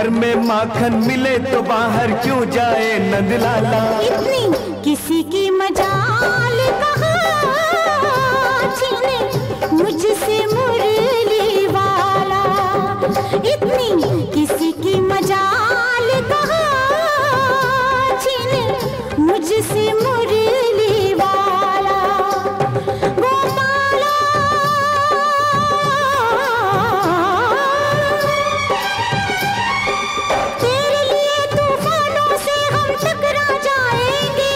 घर में माखन मिले तो बाहर क्यों जाए नंदलाला। इतनी किसी की मजाल कहाँ छीने मुझसे मुरली वाला। इतनी किसी की मजाल कहाँ छीने मुझसे मुरली वाला। गोपाला तेरे लिए तूफानों से हम टकरा जाएंगे।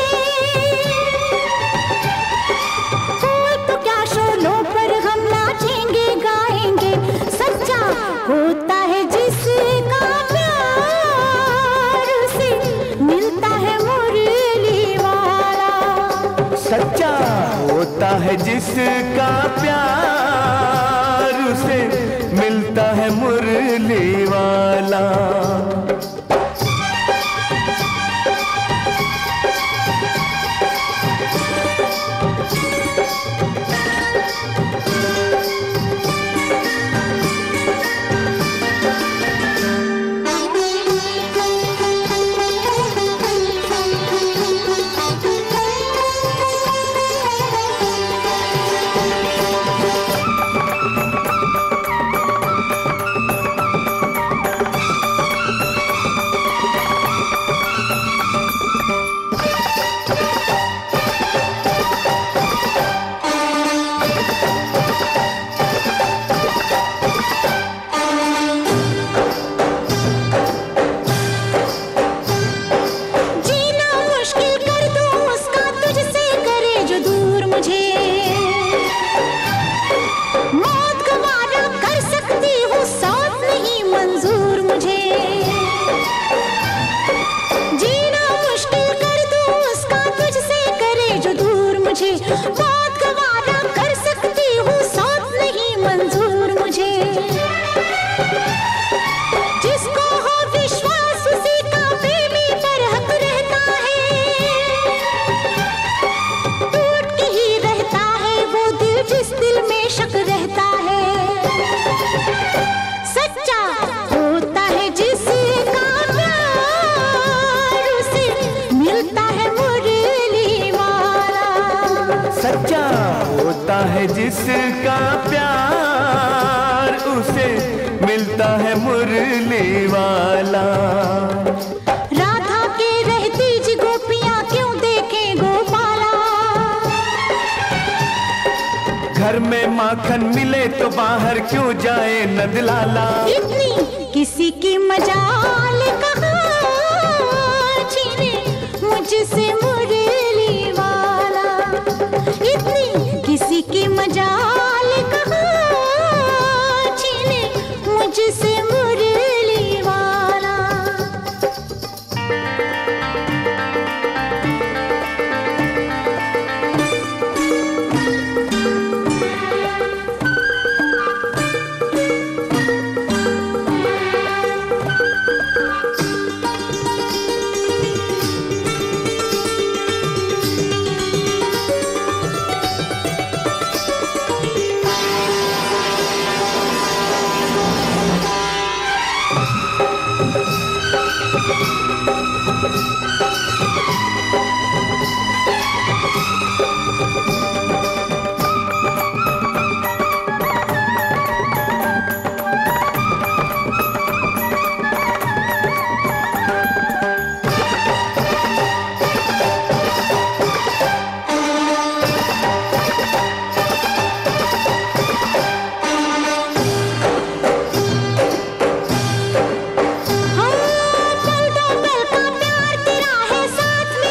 कोई तो क्या शोलों पर हम नाचेंगे गाएंगे। सच्चा होता है जिसका प्यार उसे मिलता है मुरली वाला। सच्चा होता है जिसका प्यार उसे मिलता है मुरली वाला। जीना मुश्किल कर दूं उसका तुझसे करे जो दूर मुझे। मौत का वादा कर सकती हूँ साथ नहीं मंजूर मुझे। जीना मुश्किल कर दूं उसका तुझसे करे जो दूर मुझे। मौत का वादा कर सकती हूँ साथ नहीं मंजूर मुझे। जिसको हो विश्वास उसी का प्रेमी पर हक रहता है। टूट के ही रहता है वो दिल जिस दिल में शक रहता है। सच्चा होता है जिसका प्यार उसे मिलता है मुरली वाला। सच्चा होता है जिसका प्यार उसे मिलता है मुरली वाला। राधा के रहती जी गोपियां क्यों देखें गोपाला। घर में माखन मिले तो बाहर क्यों जाए नंदलाला। इतनी किसी की मजाल कहाँ छीने मुझसे मुरली वाला। इतनी किसी की मजाल कहाँ छीने मुझसे मुरली वाला। पल दो पल का प्यार तेरा है साथ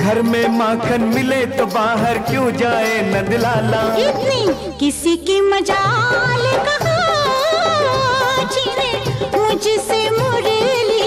घर में माखन मिले तो बाहर क्यों जाए नंदलाला। इतनी किसी की मजाल कहाँ छीने मुझसे मुरली